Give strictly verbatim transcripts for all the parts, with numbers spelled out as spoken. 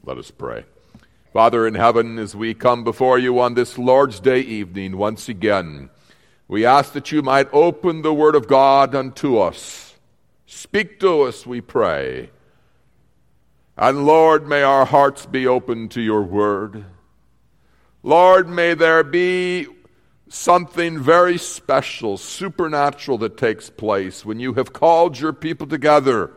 Let us pray. Father in heaven, as we come before you on this Lord's Day evening once again, we ask that you might open the Word of God unto us. Speak to us, we pray. And Lord, may our hearts be open to your Word. Lord, may there be something very special, supernatural that takes place when you have called your people together.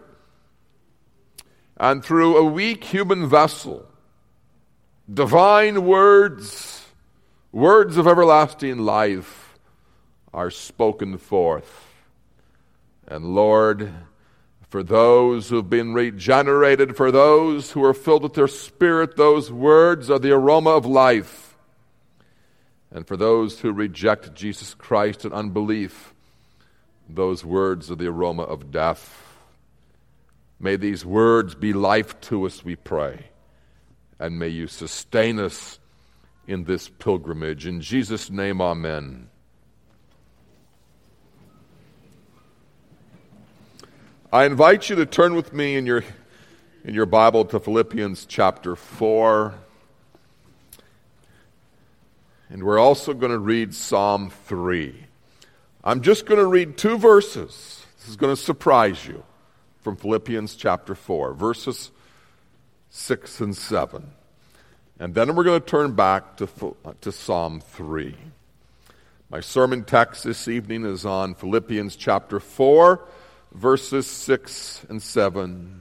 And through a weak human vessel, divine words, words of everlasting life, are spoken forth. And Lord, for those who have been regenerated, for those who are filled with their Spirit, those words are the aroma of life. And for those who reject Jesus Christ in unbelief, those words are the aroma of death. May these words be life to us, we pray. And may you sustain us in this pilgrimage. In Jesus' name, amen. I invite you to turn with me in your, in your Bible to Philippians chapter four. And we're also going to read Psalm three. I'm just going to read two verses. This is going to surprise you. From Philippians chapter four, verses six and seven. And then we're going to turn back to, to Psalm three. My sermon text this evening is on Philippians chapter four, verses six and seven.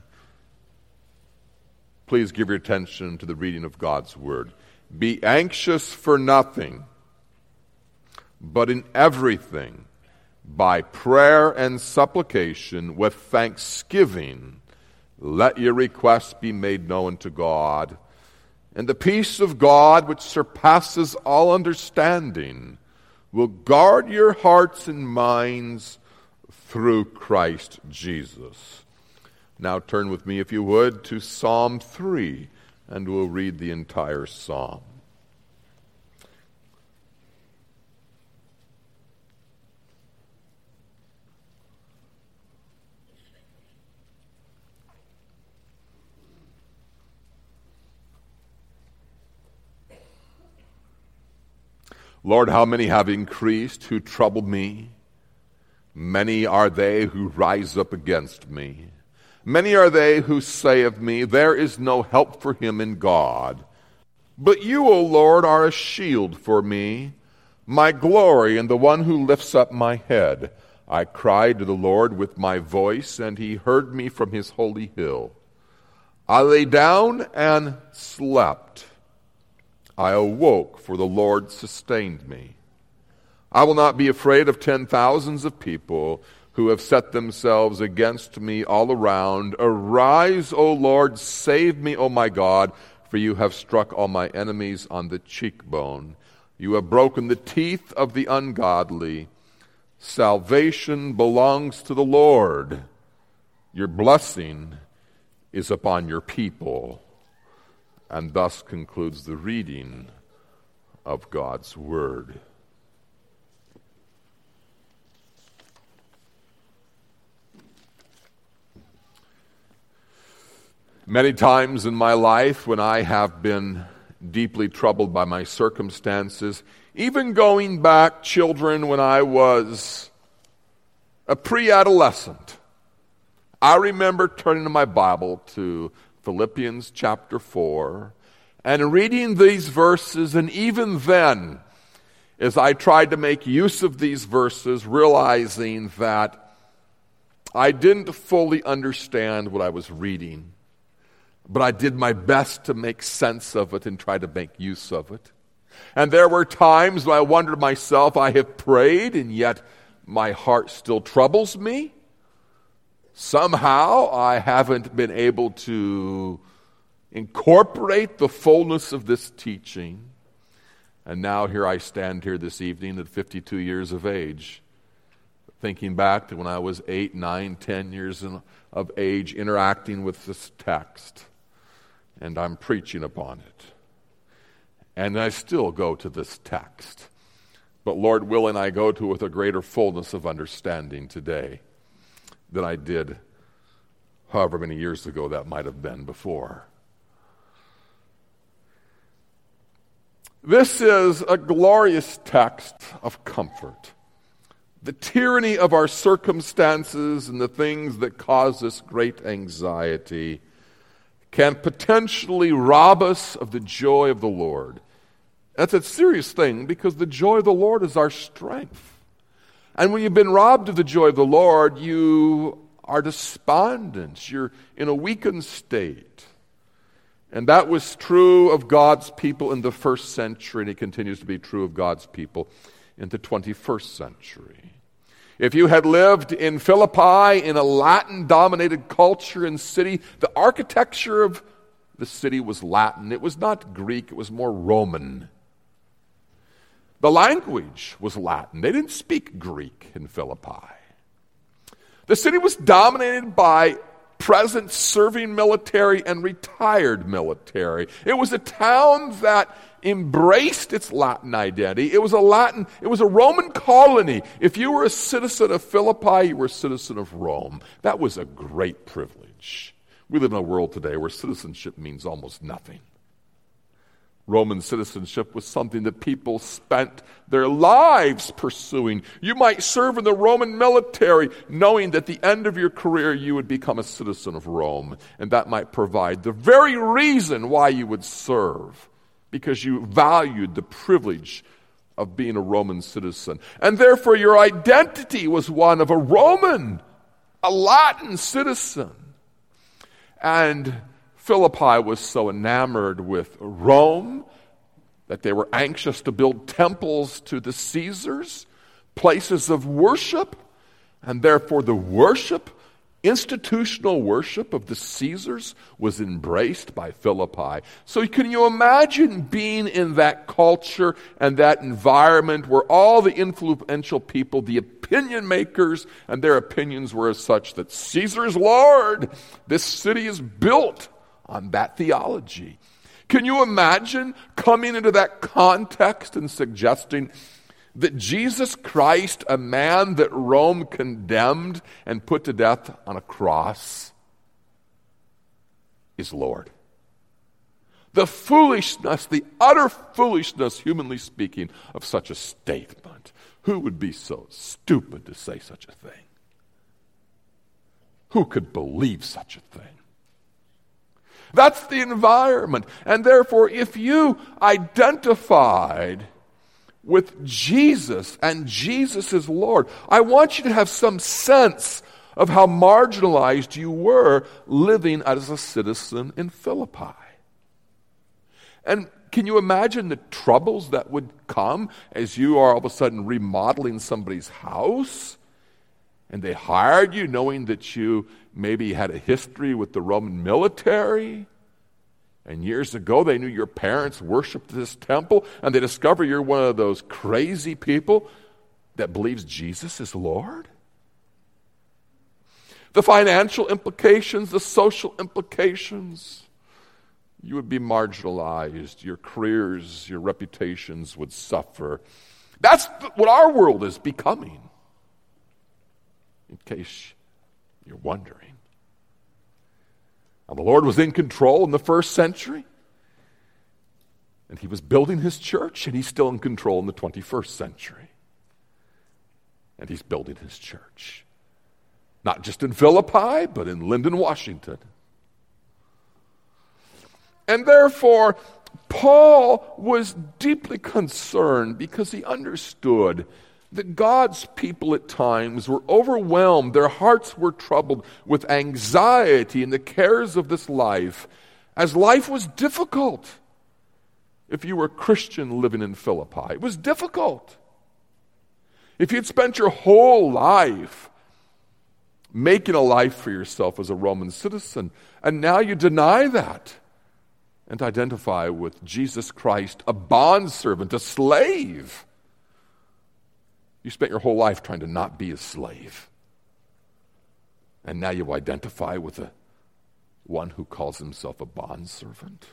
Please give your attention to the reading of God's Word. Be anxious for nothing, but in everything, by prayer and supplication with thanksgiving, let your requests be made known to God. And the peace of God, which surpasses all understanding, will guard your hearts and minds through Christ Jesus. Now turn with me, if you would, to Psalm three, and we'll read the entire psalm. Lord, how many have increased who trouble me? Many are they who rise up against me. Many are they who say of me, there is no help for him in God. But you, O Lord, are a shield for me, my glory and the one who lifts up my head. I cried to the Lord with my voice, and he heard me from his holy hill. I lay down and slept. I awoke, for the Lord sustained me. I will not be afraid of ten thousands of people who have set themselves against me all around. Arise, O Lord, save me, O my God, for you have struck all my enemies on the cheekbone. You have broken the teeth of the ungodly. Salvation belongs to the Lord. Your blessing is upon your people. And thus concludes the reading of God's Word. Many times in my life when I have been deeply troubled by my circumstances, even going back, children, when I was a pre-adolescent, I remember turning to my Bible to Philippians chapter four, and reading these verses, and even then, as I tried to make use of these verses, realizing that I didn't fully understand what I was reading, but I did my best to make sense of it and try to make use of it. And there were times when I wondered myself, I have prayed, and yet my heart still troubles me. Somehow I haven't been able to incorporate the fullness of this teaching. And now here I stand here this evening at fifty-two years of age, thinking back to when I was eight, nine, ten years of age, interacting with this text. And I'm preaching upon it. And I still go to this text. But Lord willing, I go to it with a greater fullness of understanding today than I did however many years ago that might have been before. This is a glorious text of comfort. The tyranny of our circumstances and the things that cause us great anxiety can potentially rob us of the joy of the Lord. That's a serious thing because the joy of the Lord is our strength. And when you've been robbed of the joy of the Lord, you are despondent. You're in a weakened state. And that was true of God's people in the first century, and it continues to be true of God's people in the twenty-first century. If you had lived in Philippi, in a Latin-dominated culture and city, the architecture of the city was Latin. It was not Greek, it was more Roman. The language was Latin. They didn't speak Greek in Philippi. The city was dominated by present serving military and retired military. It was a town that embraced its Latin identity. It was a Latin, it was a Roman colony. If you were a citizen of Philippi, you were a citizen of Rome. That was a great privilege. We live in a world today where citizenship means almost nothing. Roman citizenship was something that people spent their lives pursuing. You might serve in the Roman military knowing that at the end of your career you would become a citizen of Rome. And that might provide the very reason why you would serve, because you valued the privilege of being a Roman citizen. And therefore your identity was one of a Roman, a Latin citizen. And Philippi was so enamored with Rome that they were anxious to build temples to the Caesars, places of worship, and therefore the worship, institutional worship of the Caesars was embraced by Philippi. So can you imagine being in that culture and that environment where all the influential people, the opinion makers, and their opinions were as such that Caesar is Lord. This city is built on that theology. Can you imagine coming into that context and suggesting that Jesus Christ, a man that Rome condemned and put to death on a cross, is Lord? The foolishness, the utter foolishness, humanly speaking, of such a statement. Who would be so stupid to say such a thing? Who could believe such a thing? That's the environment. And therefore, if you identified with Jesus and Jesus is Lord, I want you to have some sense of how marginalized you were living as a citizen in Philippi. And can you imagine the troubles that would come as you are all of a sudden remodeling somebody's house? And they hired you knowing that you maybe had a history with the Roman military. And years ago they knew your parents worshiped this temple. And they discover you're one of those crazy people that believes Jesus is Lord. The financial implications, the social implications. You would be marginalized. Your careers, your reputations would suffer. That's what our world is becoming. In case you're wondering. Now, the Lord was in control in the first century. And he was building his church, and he's still in control in the twenty-first century. And he's building his church. Not just in Philippi, but in Lyndon, Washington. And therefore, Paul was deeply concerned because he understood that God's people at times were overwhelmed. Their hearts were troubled with anxiety and the cares of this life, as life was difficult. If you were a Christian living in Philippi, it was difficult. If you'd spent your whole life making a life for yourself as a Roman citizen, and now you deny that and identify with Jesus Christ, a bondservant, a slave. You spent your whole life trying to not be a slave. And now you identify with a one who calls himself a bondservant.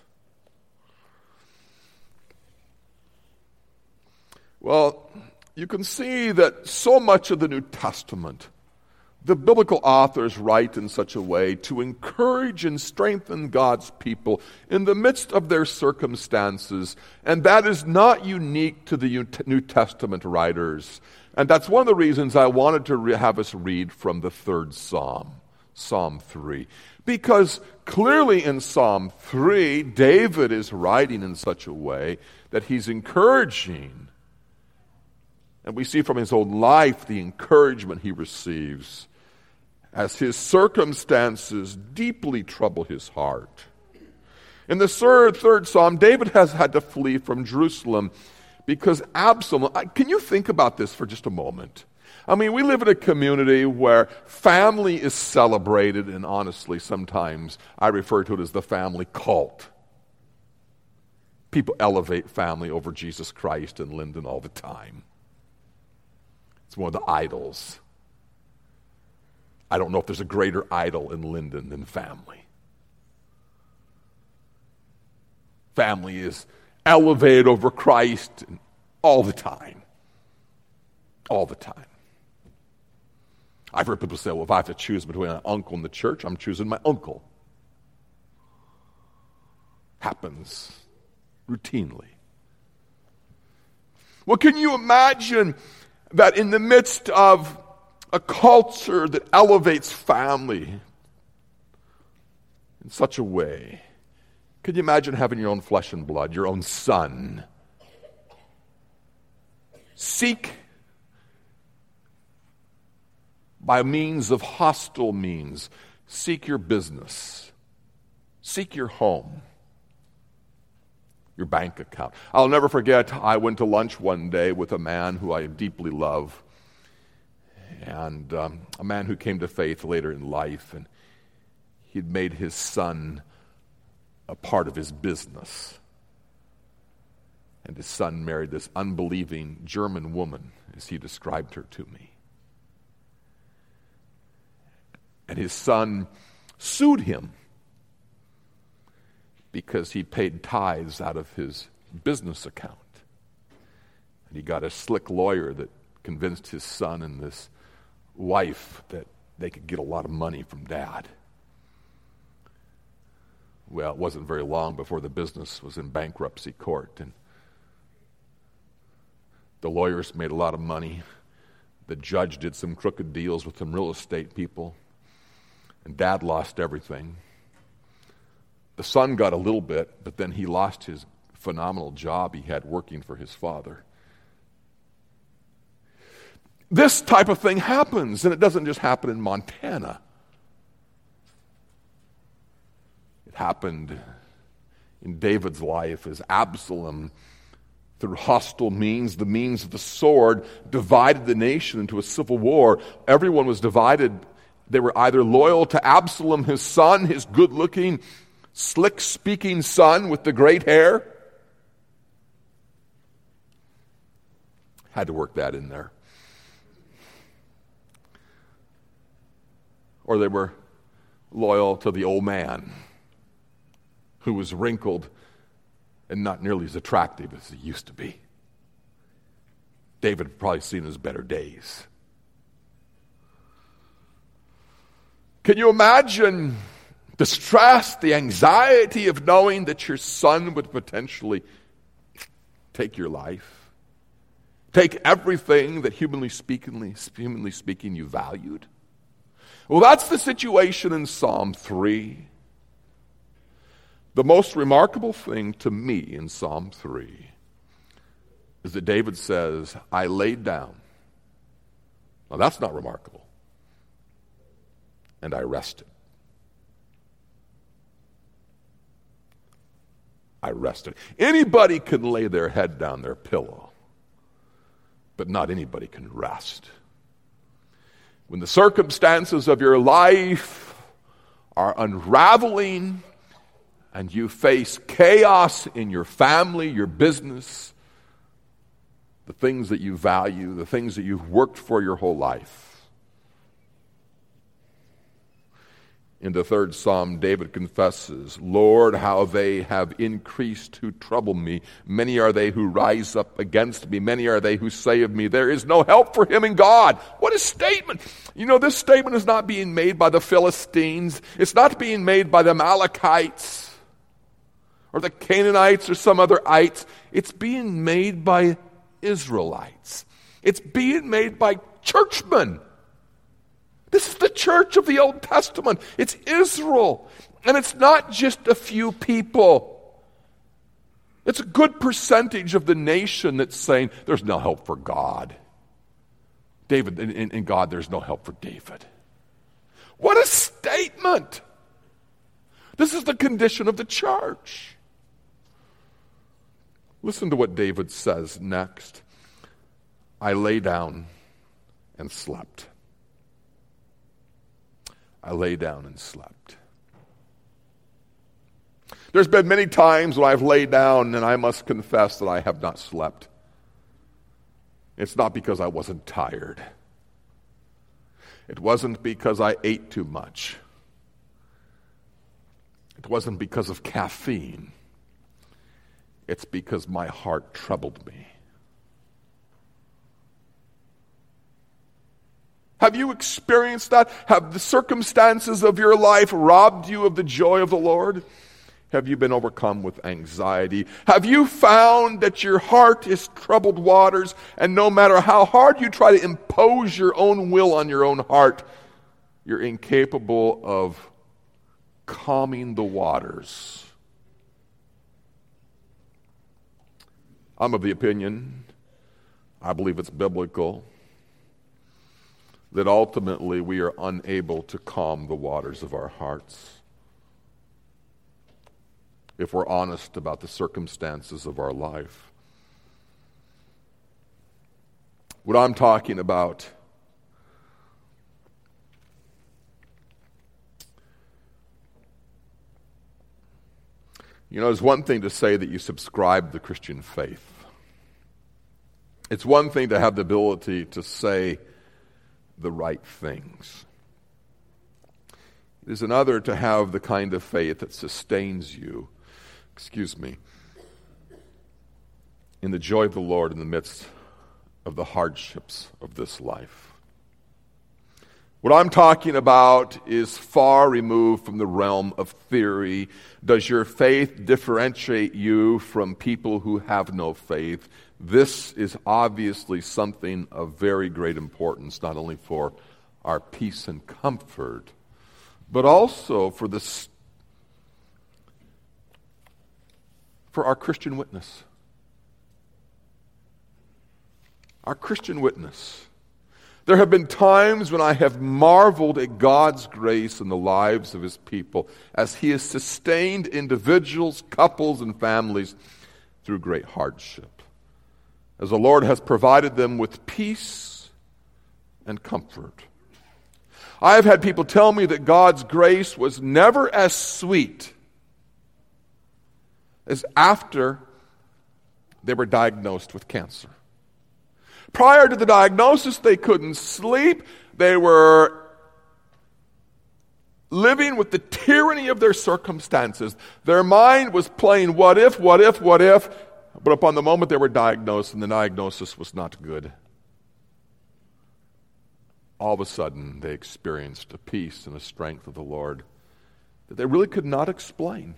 Well, you can see that so much of the New Testament The biblical authors write in such a way to encourage and strengthen God's people in the midst of their circumstances, and that is not unique to the New Testament writers. And that's one of the reasons I wanted to re- have us read from the third Psalm, Psalm three. Because clearly in Psalm three, David is writing in such a way that he's encouraging. And we see from his own life the encouragement he receives as his circumstances deeply trouble his heart. In the third, third Psalm, David has had to flee from Jerusalem because Absalom, can you think about this for just a moment? I mean, we live in a community where family is celebrated, and honestly, sometimes I refer to it as the family cult. People elevate family over Jesus Christ and Linden all the time. It's one of the idols. I don't know if there's a greater idol in Linden than family. Family is elevated over Christ all the time. All the time. I've heard people say, well, if I have to choose between an uncle and the church, I'm choosing my uncle. Happens routinely. Well, can you imagine that in the midst of a culture that elevates family in such a way, could you imagine having your own flesh and blood, your own son, seek by means of hostile means, seek your business, seek your home, your bank account. I'll never forget, I went to lunch one day with a man who I deeply love, and um, a man who came to faith later in life, and he'd made his son a part of his business. And his son married this unbelieving German woman, as he described her to me. And his son sued him because he paid tithes out of his business account. And he got a slick lawyer that convinced his son and this wife that they could get a lot of money from dad. Well, it wasn't very long before the business was in bankruptcy court, and the lawyers made a lot of money. The judge did some crooked deals with some real estate people, and dad lost everything. The son got a little bit, but then he lost his phenomenal job he had working for his father. This type of thing happens, and it doesn't just happen in Montana. It happened in David's life as Absalom, through hostile means, the means of the sword, divided the nation into a civil war. Everyone was divided. They were either loyal to Absalom, his son, his good-looking, slick-speaking son with the great hair. Had to work that in there. Or they were loyal to the old man, who was wrinkled and not nearly as attractive as he used to be. David had probably seen his better days. Can you imagine the stress, the anxiety of knowing that your son would potentially take your life? Take everything that humanly speaking, humanly speaking you valued? Well, that's the situation in Psalm three. The most remarkable thing to me in Psalm three is that David says, I laid down. Now that's not remarkable. And I rested. I rested. Anybody can lay their head down their pillow, but not anybody can rest. When the circumstances of your life are unraveling, and you face chaos in your family, your business, the things that you value, the things that you've worked for your whole life, In the third psalm, David confesses, Lord, how they have increased who trouble me. Many are they who rise up against me. Many are they who say of me, there is no help for him in God. What a statement. You know, this statement is not being made by the Philistines. It's not being made by the Amalekites or the Canaanites or some other ites. It's being made by Israelites. It's being made by churchmen. This is the church of the Old Testament. It's Israel. And it's not just a few people. It's a good percentage of the nation that's saying there's no help for God. David, in, in, in God, there's no help for David. What a statement! This is the condition of the church. Listen to what David says next. I lay down and slept. I lay down and slept. There's been many times when I've laid down and I must confess that I have not slept. It's not because I wasn't tired. It wasn't because I ate too much. It wasn't because of caffeine. It's because my heart troubled me. Have you experienced that? Have the circumstances of your life robbed you of the joy of the Lord? Have you been overcome with anxiety? Have you found that your heart is troubled waters, and no matter how hard you try to impose your own will on your own heart, you're incapable of calming the waters? I'm of the opinion, I believe it's biblical, that ultimately we are unable to calm the waters of our hearts if we're honest about the circumstances of our life. What I'm talking about you know, it's one thing to say that you subscribe to the Christian faith. It's one thing to have the ability to say the right things. It is another to have the kind of faith that sustains you, excuse me, in the joy of the Lord in the midst of the hardships of this life. What I'm talking about is far removed from the realm of theory. Does your faith differentiate you from people who have no faith? This is obviously something of very great importance, not only for our peace and comfort, but also for this, for our Christian witness. Our Christian witness. There have been times when I have marveled at God's grace in the lives of His people as He has sustained individuals, couples, and families through great hardship, as the Lord has provided them with peace and comfort. I have had people tell me that God's grace was never as sweet as after they were diagnosed with cancer. Prior to the diagnosis, they couldn't sleep. They were living with the tyranny of their circumstances. Their mind was playing what if, what if, what if. But upon the moment they were diagnosed, and the diagnosis was not good, all of a sudden they experienced a peace and a strength of the Lord that they really could not explain.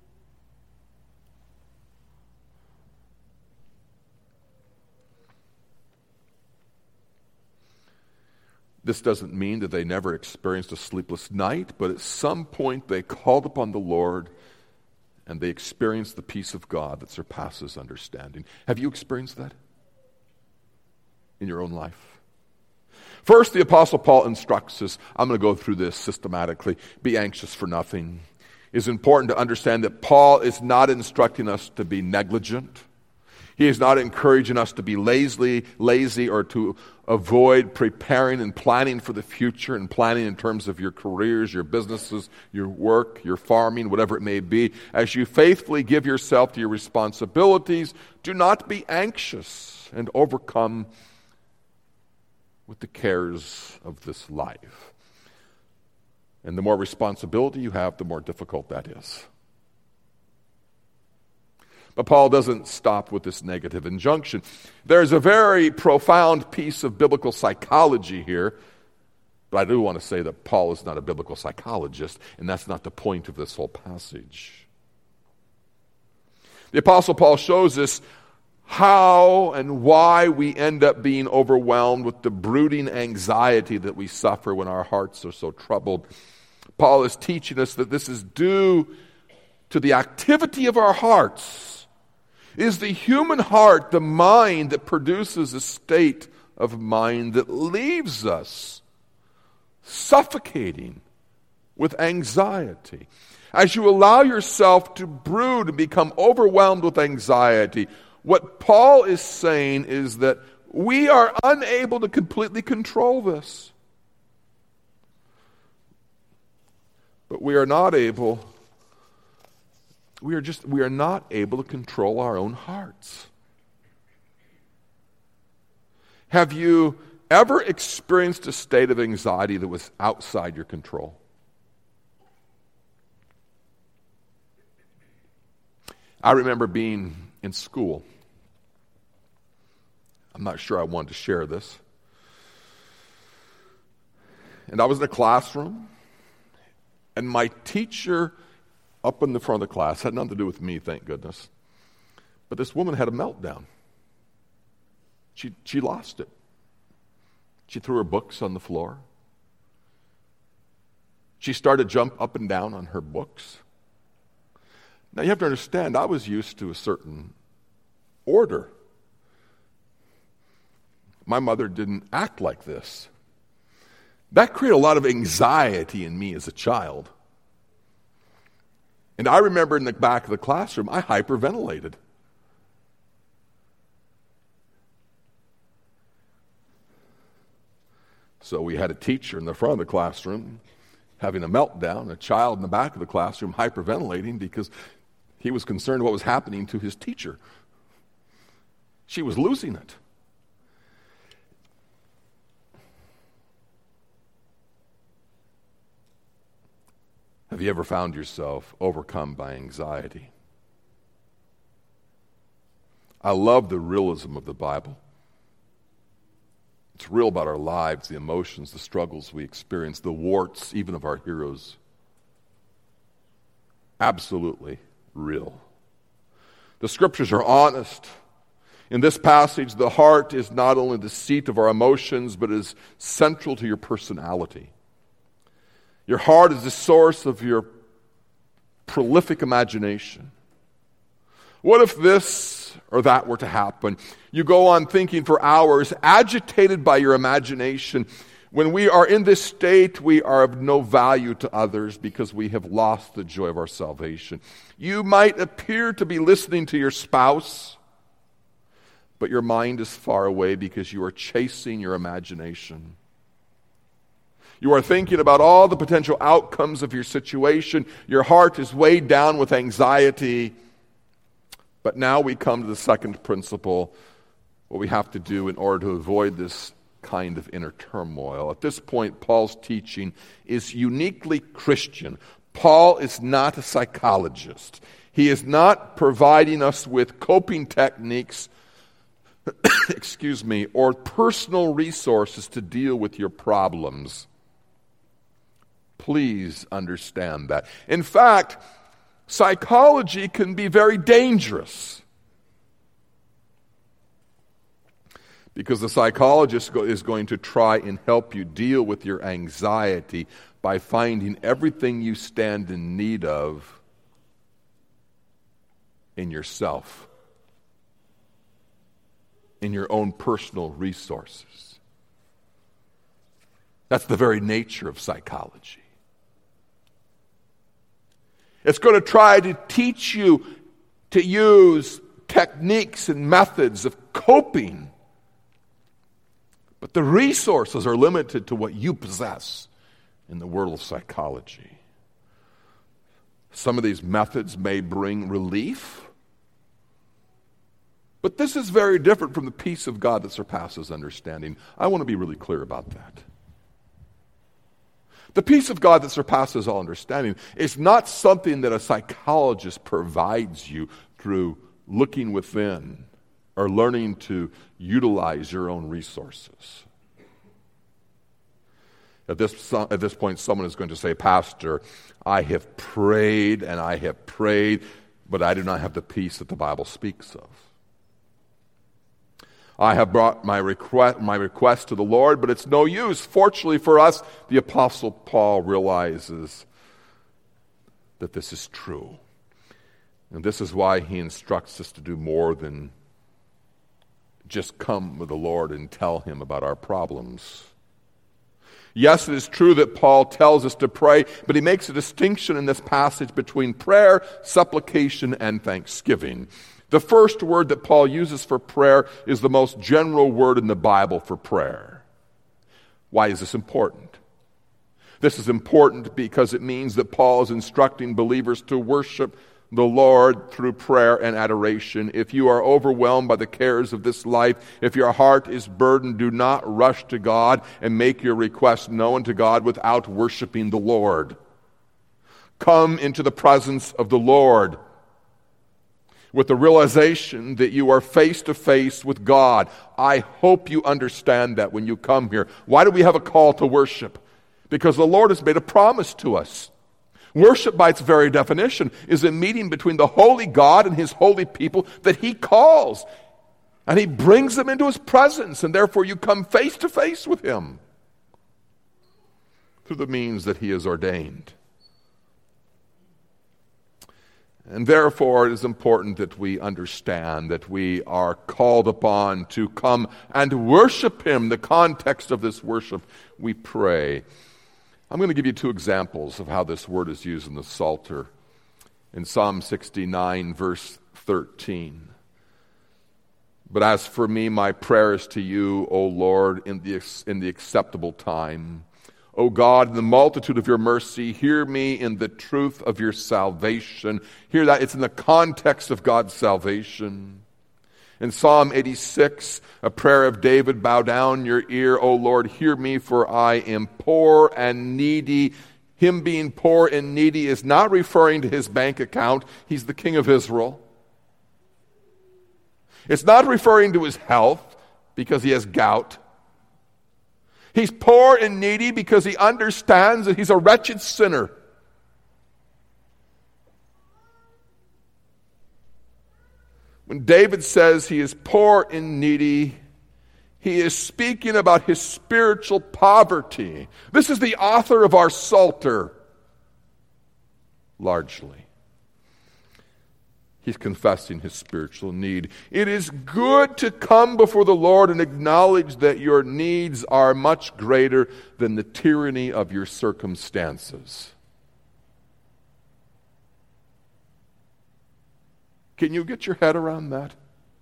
This doesn't mean that they never experienced a sleepless night, but at some point they called upon the Lord and they experienced the peace of God that surpasses understanding. Have you experienced that in your own life? First, the Apostle Paul instructs us, I'm going to go through this systematically, be anxious for nothing. It's important to understand that Paul is not instructing us to be negligent. He is not encouraging us to be lazy, lazy or to avoid preparing and planning for the future and planning in terms of your careers, your businesses, your work, your farming, whatever it may be. As you faithfully give yourself to your responsibilities, do not be anxious and overcome with the cares of this life. And the more responsibility you have, the more difficult that is. But Paul doesn't stop with this negative injunction. There's a very profound piece of biblical psychology here, but I do want to say that Paul is not a biblical psychologist, and that's not the point of this whole passage. The Apostle Paul shows us how and why we end up being overwhelmed with the brooding anxiety that we suffer when our hearts are so troubled. Paul is teaching us that this is due to the activity of our hearts. It is the human heart, the mind, that produces a state of mind that leaves us suffocating with anxiety. As you allow yourself to brood and become overwhelmed with anxiety, what Paul is saying is that we are unable to completely control this. But we are not able, we are just, we are not able to control our own hearts. Have you ever experienced a state of anxiety that was outside your control? I remember being in school. I'm not sure I wanted to share this. And I was in a classroom, and my teacher up in the front of the class, had nothing to do with me, thank goodness, but this woman had a meltdown. She, she lost it. She threw her books on the floor. She started to jump up and down on her books. Now, you have to understand, I was used to a certain order. My mother didn't act like this. That created a lot of anxiety in me as a child. And I remember in the back of the classroom, I hyperventilated. So we had a teacher in the front of the classroom having a meltdown, a child in the back of the classroom hyperventilating because he was concerned what was happening to his teacher. She was losing it. Have you ever found yourself overcome by anxiety? I love the realism of the Bible. It's real about our lives, the emotions, the struggles we experience, the warts even of our heroes. Absolutely real. The scriptures are honest. In this passage, the heart is not only the seat of our emotions, but is central to your personality. Your heart is the source of your prolific imagination. What if this or that were to happen? You go on thinking for hours, agitated by your imagination. When we are in this state, we are of no value to others because we have lost the joy of our salvation. You might appear to be listening to your spouse, but your mind is far away because you are chasing your imagination. You are thinking about all the potential outcomes of your situation. Your heart is weighed down with anxiety. But now we come to the second principle, what we have to do in order to avoid this kind of inner turmoil. At this point, Paul's teaching is uniquely Christian. Paul is not a psychologist. He is not providing us with coping techniques, excuse me, or personal resources to deal with your problems. Please understand that. In fact, psychology can be very dangerous because the psychologist is going to try and help you deal with your anxiety by finding everything you stand in need of in yourself, in your own personal resources. That's the very nature of psychology. It's going to try to teach you to use techniques and methods of coping. But the resources are limited to what you possess in the world of psychology. Some of these methods may bring relief, but this is very different from the peace of God that surpasses understanding. I want to be really clear about that. The peace of God that surpasses all understanding is not something that a psychologist provides you through looking within or learning to utilize your own resources. At this, at this point, someone is going to say, Pastor, I have prayed and I have prayed, but I do not have the peace that the Bible speaks of. I have brought my request, my request to the Lord, but it's no use. Fortunately for us, the Apostle Paul realizes that this is true. And this is why he instructs us to do more than just come with the Lord and tell him about our problems. Yes, it is true that Paul tells us to pray, but he makes a distinction in this passage between prayer, supplication, and thanksgiving. The first word that Paul uses for prayer is the most general word in the Bible for prayer. Why is this important? This is important because it means that Paul is instructing believers to worship the Lord through prayer and adoration. If you are overwhelmed by the cares of this life, if your heart is burdened, do not rush to God and make your request known to God without worshiping the Lord. Come into the presence of the Lord with the realization that you are face to face with God. I hope you understand that when you come here. Why do we have a call to worship? Because the Lord has made a promise to us. Worship, by its very definition, is a meeting between the holy God and his holy people that he calls. And he brings them into his presence, and therefore you come face to face with him through the means that he has ordained. And therefore it is important that we understand that we are called upon to come and worship him. The context of this worship, we pray. I'm going to give you two examples of how this word is used in the Psalter. In Psalm sixty-nine, verse thirteen. But as for me, my prayer is to you, O Lord, in the, in the acceptable time. O God, in the multitude of your mercy, hear me in the truth of your salvation. Hear that. It's in the context of God's salvation. In Psalm eighty-six, a prayer of David, bow down your ear, O Lord, hear me, for I am poor and needy. Him being poor and needy is not referring to his bank account. He's the king of Israel. It's not referring to his health because he has gout. He's poor and needy because he understands that he's a wretched sinner. When David says he is poor and needy, he is speaking about his spiritual poverty. This is the author of our Psalter, largely. He's confessing his spiritual need. It is good to come before the Lord and acknowledge that your needs are much greater than the tyranny of your circumstances. Can you get your head around that?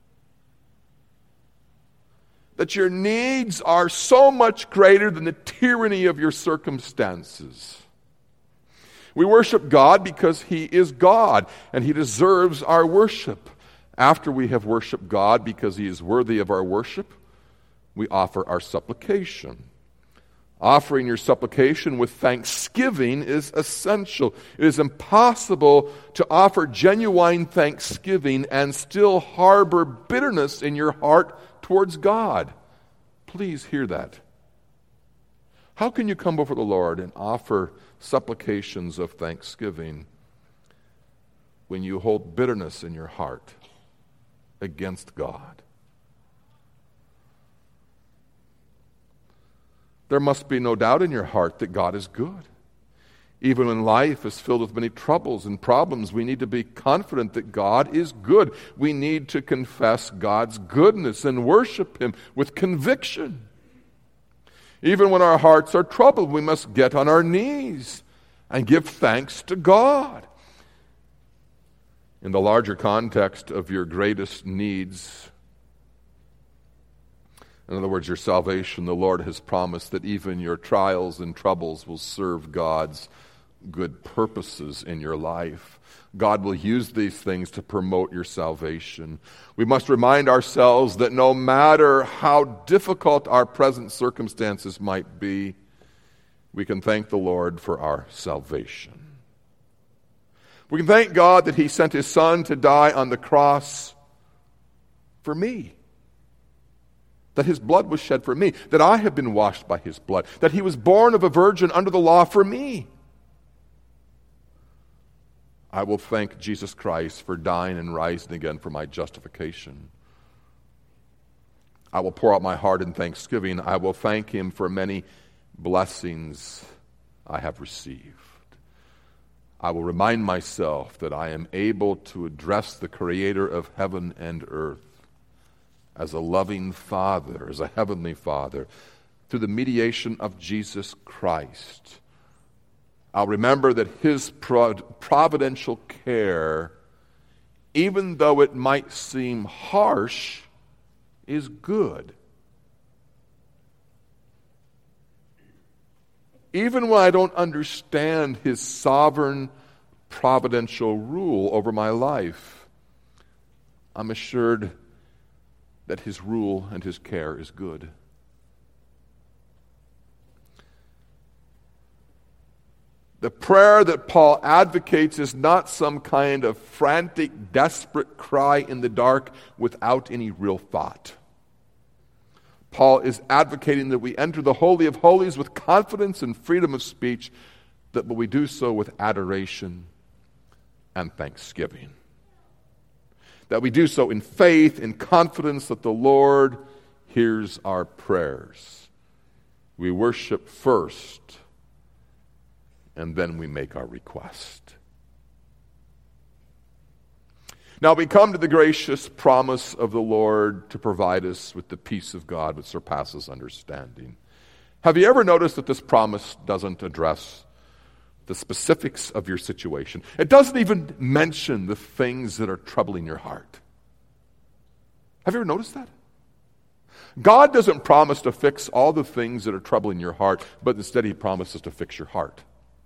That your needs are so much greater than the tyranny of your circumstances. We worship God because he is God, and he deserves our worship. After we have worshiped God because he is worthy of our worship, we offer our supplication. Offering your supplication with thanksgiving is essential. It is impossible to offer genuine thanksgiving and still harbor bitterness in your heart towards God. Please hear that. How can you come before the Lord and offer supplications of thanksgiving when you hold bitterness in your heart against God? There must be no doubt in your heart that God is good. Even when life is filled with many troubles and problems, we need to be confident that God is good. We need to confess God's goodness and worship him with conviction. Even when our hearts are troubled, we must get on our knees and give thanks to God. In the larger context of your greatest needs, in other words, your salvation, the Lord has promised that even your trials and troubles will serve God's good purposes in your life. God will use these things to promote your salvation. We must remind ourselves that no matter how difficult our present circumstances might be, we can thank the Lord for our salvation. We can thank God that He sent His Son to die on the cross for me. That His blood was shed for me. That I have been washed by His blood. That He was born of a virgin under the law for me. I will thank Jesus Christ for dying and rising again for my justification. I will pour out my heart in thanksgiving. I will thank Him for many blessings I have received. I will remind myself that I am able to address the Creator of heaven and earth as a loving Father, as a heavenly Father, through the mediation of Jesus Christ. I'll remember that His providential care, even though it might seem harsh, is good. Even when I don't understand His sovereign providential rule over my life, I'm assured that His rule and His care is good. The prayer that Paul advocates is not some kind of frantic, desperate cry in the dark without any real thought. Paul is advocating that we enter the Holy of Holies with confidence and freedom of speech, that we do so with adoration and thanksgiving. That we do so in faith, in confidence that the Lord hears our prayers. We worship first, and then we make our request. Now we come to the gracious promise of the Lord to provide us with the peace of God which surpasses understanding. Have you ever noticed that this promise doesn't address the specifics of your situation? It doesn't even mention the things that are troubling your heart. Have you ever noticed that? God doesn't promise to fix all the things that are troubling your heart, but instead He promises to fix your heart.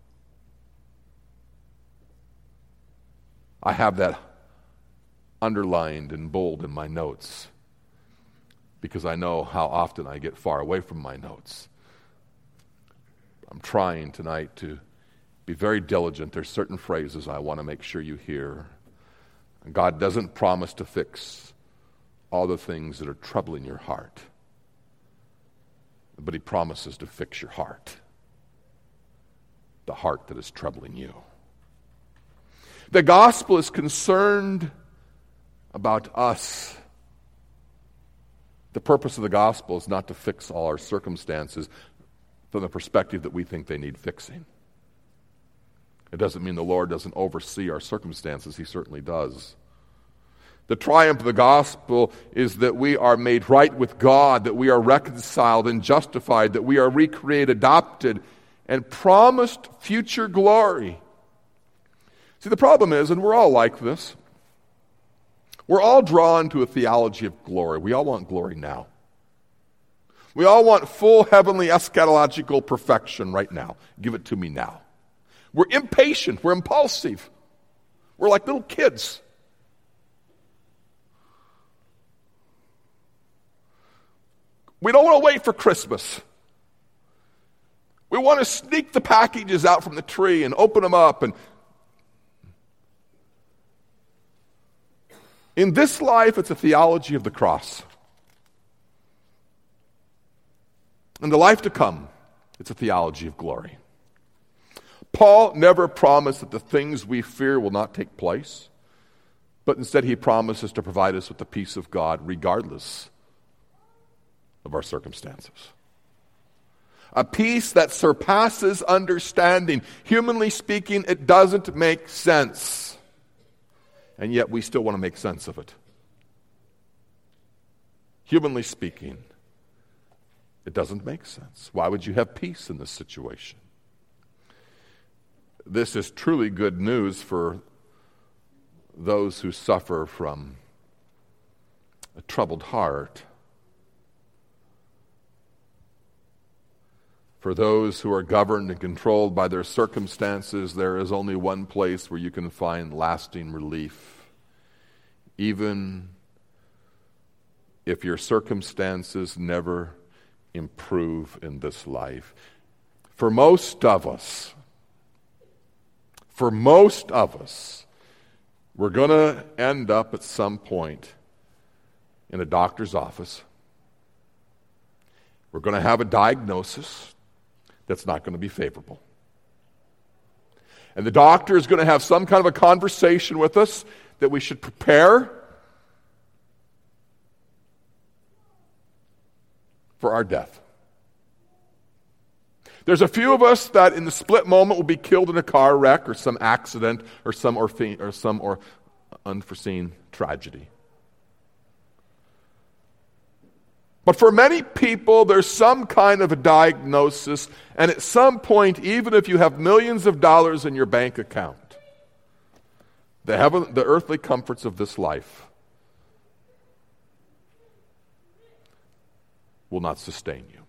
I have that underlined and bold in my notes because I know how often I get far away from my notes. I'm trying tonight to be very diligent. There's certain phrases I want to make sure you hear. God doesn't promise to fix all the things that are troubling your heart, but He promises to fix your heart, the heart that is troubling you. The gospel is concerned about us. The purpose of the gospel is not to fix all our circumstances from the perspective that we think they need fixing. It doesn't mean the Lord doesn't oversee our circumstances. He certainly does. The triumph of the gospel is that we are made right with God, that we are reconciled and justified, that we are recreated, adopted, and promised future glory. See, the problem is, and we're all like this, we're all drawn to a theology of glory. We all want glory now. We all want full heavenly eschatological perfection right now. Give it to me now. We're impatient. We're impulsive. We're like little kids. We don't want to wait for Christmas. We want to sneak the packages out from the tree and open them up. And in this life, it's a theology of the cross. In the life to come, it's a theology of glory. Paul never promised that the things we fear will not take place, but instead he promises to provide us with the peace of God regardless of our circumstances. A peace that surpasses understanding. Humanly speaking, it doesn't make sense. And yet we still want to make sense of it. Humanly speaking, it doesn't make sense. Why would you have peace in this situation? This is truly good news for those who suffer from a troubled heart. For those who are governed and controlled by their circumstances, there is only one place where you can find lasting relief. Even if your circumstances never improve in this life. for most of us, for most of us, we're going to end up at some point in a doctor's office. We're going to have a diagnosis that's not going to be favorable. And the doctor is going to have some kind of a conversation with us that we should prepare for our death. There's a few of us that in the split moment will be killed in a car wreck or some accident or some orphe- or some or unforeseen tragedy. But for many people, there's some kind of a diagnosis, and at some point, even if you have millions of dollars in your bank account, the heaven, the earthly comforts of this life will not sustain you.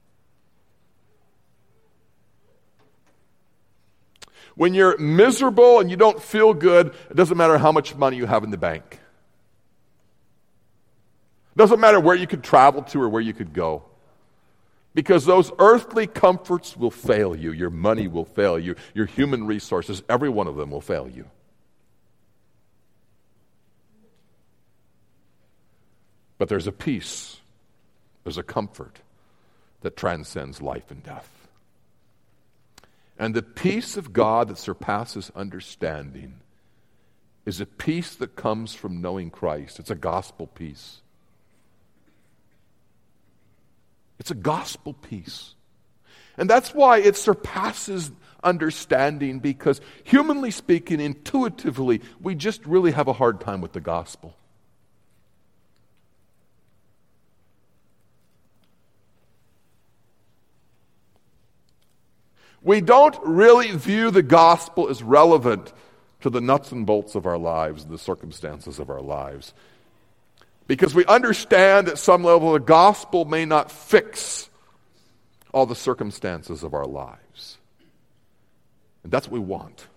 When you're miserable and you don't feel good, it doesn't matter how much money you have in the bank. It doesn't matter where you could travel to or where you could go. Because those earthly comforts will fail you. Your money will fail you. Your human resources, every one of them will fail you. But there's a peace, there's a comfort that transcends life and death. And the peace of God that surpasses understanding is a peace that comes from knowing Christ. It's a gospel peace. It's a gospel peace. And that's why it surpasses understanding, because humanly speaking, intuitively, we just really have a hard time with the gospel. We don't really view the gospel as relevant to the nuts and bolts of our lives, and the circumstances of our lives. Because we understand at some level the gospel may not fix all the circumstances of our lives. And that's what we want.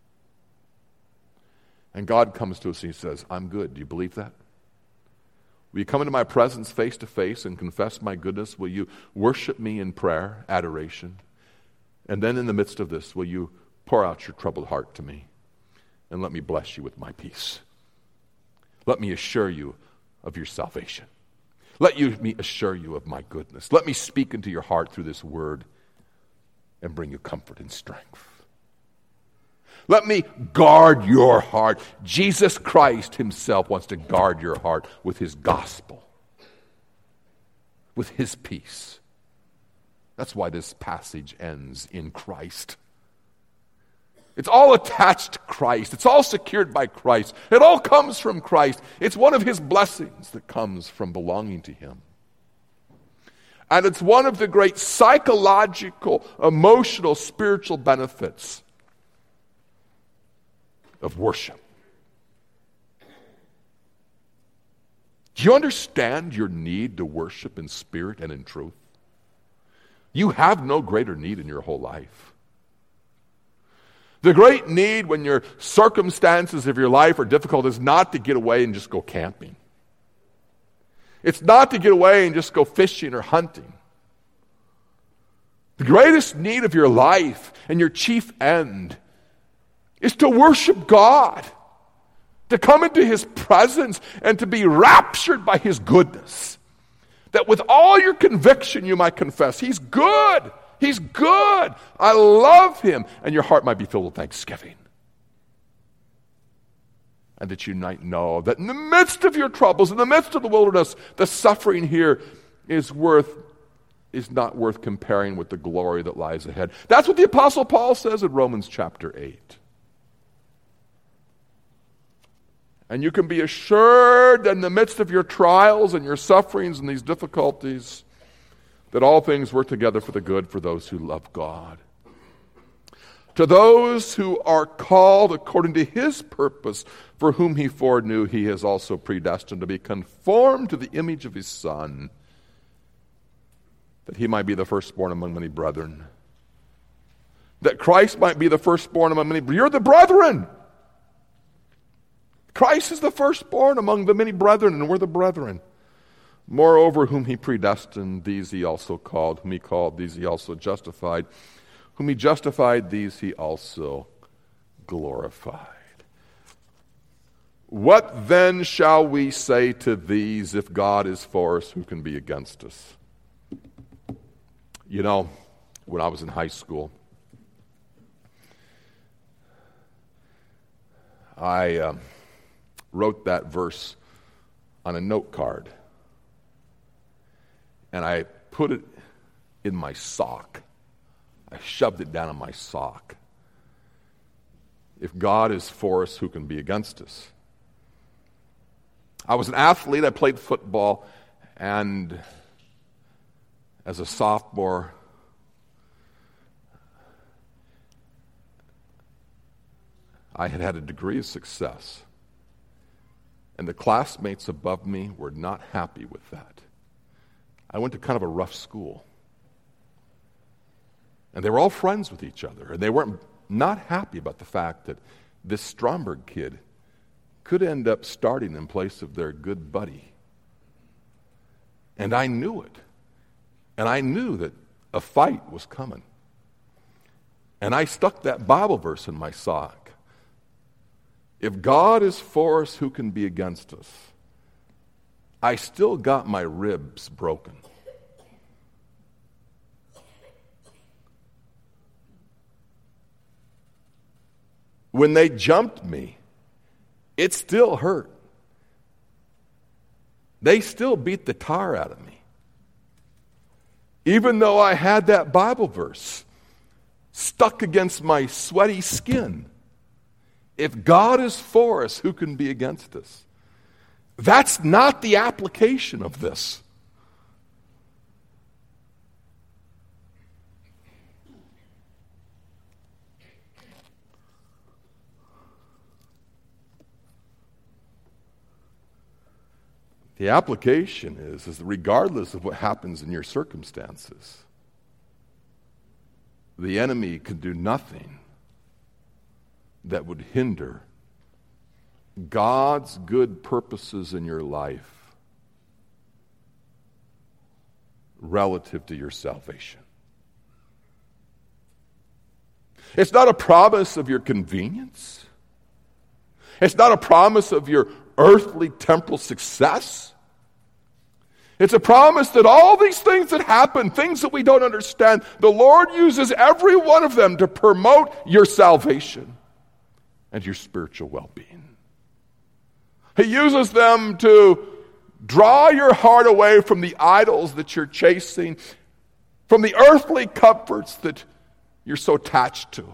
And God comes to us and He says, I'm good. Do you believe that? Will you come into my presence face to face and confess my goodness? Will you worship me in prayer, adoration? And then in the midst of this, will you pour out your troubled heart to me and let me bless you with my peace? Let me assure you of your salvation. Let you, me assure you of my goodness. Let me speak into your heart through this word and bring you comfort and strength. Let me guard your heart. Jesus Christ Himself wants to guard your heart with His gospel, with His peace. That's why this passage ends in Christ. It's all attached to Christ. It's all secured by Christ. It all comes from Christ. It's one of His blessings that comes from belonging to Him. And it's one of the great psychological, emotional, spiritual benefits of worship. Do you understand your need to worship in spirit and in truth? You have no greater need in your whole life. The great need when your circumstances of your life are difficult is not to get away and just go camping. It's not to get away and just go fishing or hunting. The greatest need of your life and your chief end is to worship God, to come into His presence and to be raptured by His goodness. That with all your conviction you might confess, He's good. He's good. I love Him. And your heart might be filled with thanksgiving. And that you might know that in the midst of your troubles, in the midst of the wilderness, the suffering here is worth is not worth comparing with the glory that lies ahead. That's what the Apostle Paul says in Romans chapter eight. And you can be assured that in the midst of your trials and your sufferings and these difficulties, that all things work together for the good for those who love God. To those who are called according to His purpose, for whom He foreknew, He has also predestined to be conformed to the image of His Son, that He might be the firstborn among many brethren. That Christ might be the firstborn among many. You're the brethren. Christ is the firstborn among the many brethren, and we're the brethren. Moreover, whom He predestined, these He also called. Whom He called, these He also justified. Whom he justified, these he also glorified. What then shall we say to these? If God is for us, who can be against us? You know, when I was in high school, I uh, wrote that verse on a note card, and I put it in my sock. I shoved it down in my sock. If God is for us, who can be against us? I was an athlete. I played football, and as a sophomore, I had had a degree of success, and the classmates above me were not happy with that. I went to kind of a rough school, and they were all friends with each other, and they weren't not happy about the fact that this Stromberg kid could end up starting in place of their good buddy. And I knew it. And I knew that a fight was coming. And I stuck that Bible verse in my sock. If God is for us, who can be against us? I still got my ribs broken. When they jumped me, it still hurt. They still beat the tar out of me. Even though I had that Bible verse stuck against my sweaty skin. If God is for us, who can be against us? That's not the application of this. The application is, is that regardless of what happens in your circumstances, the enemy can do nothing that would hinder God's good purposes in your life relative to your salvation. It's not a promise of your convenience. It's not a promise of your earthly temporal success. It's a promise that all these things that happen, things that we don't understand, the Lord uses every one of them to promote your salvation and your spiritual well-being. He uses them to draw your heart away from the idols that you're chasing, from the earthly comforts that you're so attached to.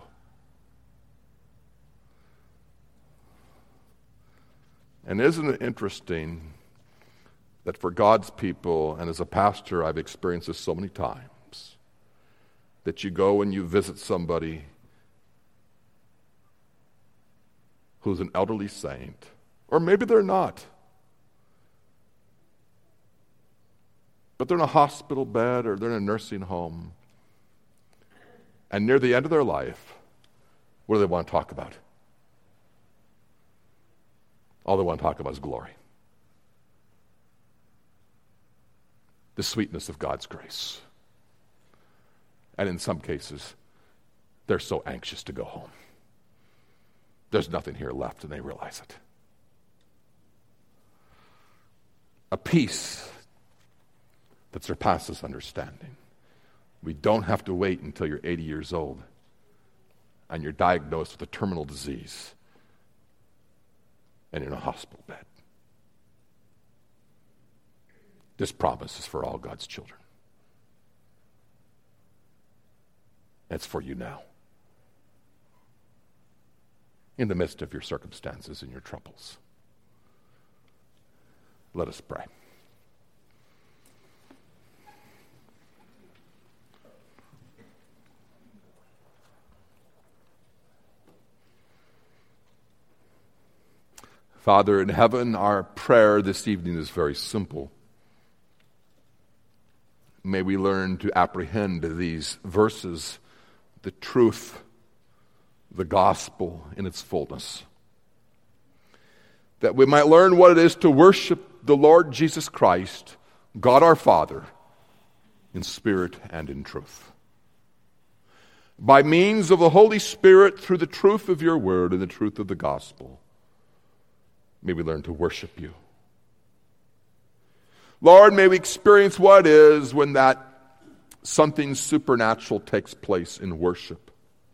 And isn't it interesting that for God's people, and as a pastor I've experienced this so many times, that you go and you visit somebody who's an elderly saint, or maybe they're not, but they're in a hospital bed or they're in a nursing home, and near the end of their life, what do they want to talk about? All they want to talk about is glory. The sweetness of God's grace. And in some cases, they're so anxious to go home. There's nothing here left, and they realize it. A peace that surpasses understanding. We don't have to wait until you're eighty years old and you're diagnosed with a terminal disease and in a hospital bed. This promise is for all God's children. It's for you now. In the midst of your circumstances and your troubles. Let us pray. Father in heaven, our prayer this evening is very simple. May we learn to apprehend these verses, the truth, the gospel in its fullness. That we might learn what it is to worship the Lord Jesus Christ, God our Father, in spirit and in truth. by means of the Holy Spirit through the truth of your word and the truth of the gospel. May we learn to worship you. Lord, may we experience what is when that something supernatural takes place in worship.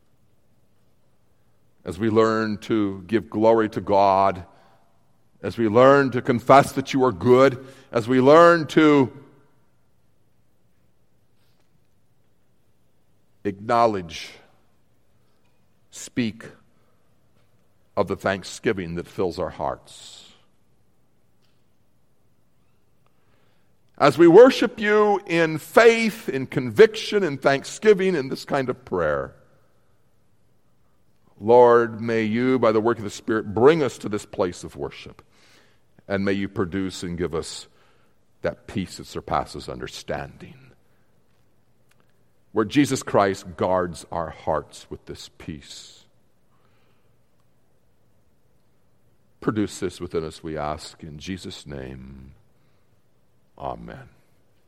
As we learn to give glory to God, as we learn to confess that you are good, as we learn to acknowledge, speak of the thanksgiving that fills our hearts. As we worship you in faith, in conviction, in thanksgiving, in this kind of prayer, Lord, may you, by the work of the Spirit, bring us to this place of worship. And may you produce and give us that peace that surpasses understanding. Where Jesus Christ guards our hearts with this peace. Produce this within us, we ask, in Jesus' name. Amen.